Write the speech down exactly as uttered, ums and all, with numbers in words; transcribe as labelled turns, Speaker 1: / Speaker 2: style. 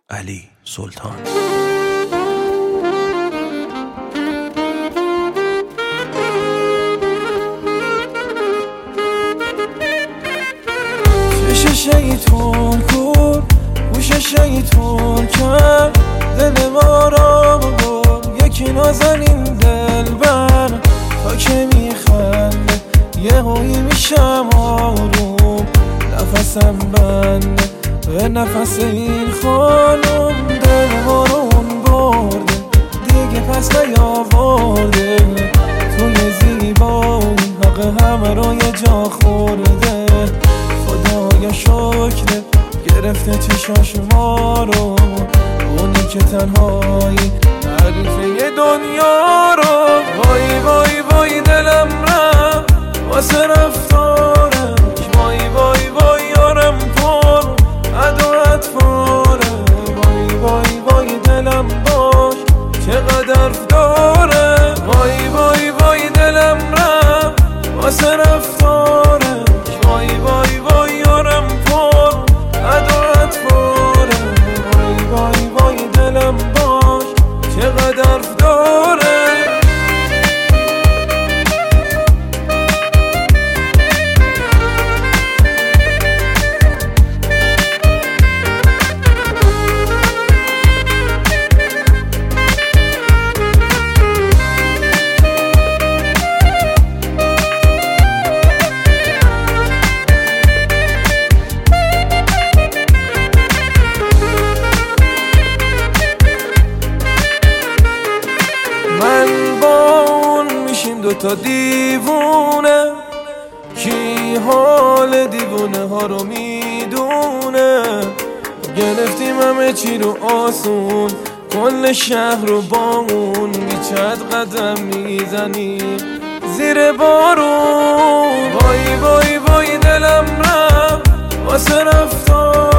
Speaker 1: علی سلطان.
Speaker 2: چش شیطون کن گوش شیطون کرد دل ما را ببر یکی نازنین دل بر تا که میخنده یه هایی میشم آروم نفسم بنده به نفس این خانم دل ما رو اون برده دیگه پس نیاورده توی زیبایی حق همه رو یه جا خورده خدایا شکر گرفته چشاش ما رو اونی که تنهایی تعریفه دنیا رو وای وای وای دلم رفت واسه رفتارش وای وای وای یارم پر عدو اطفاره وای وای وای دلم باش چقدر داره وای وای وای دلم رفت واسه رفتارش وای وای وای یارم پر عدو اطفاره وای وای وای دلم باش چقدر داره. من با اون میشیم دوتا دیوونه کی حال دیوونه ها رو میدونه گرفتیم همه چی رو آسون کل شهر رو با اون بیچد قدم میزنیم زیر بارون وای وای وای دلم رفت واسه رفتار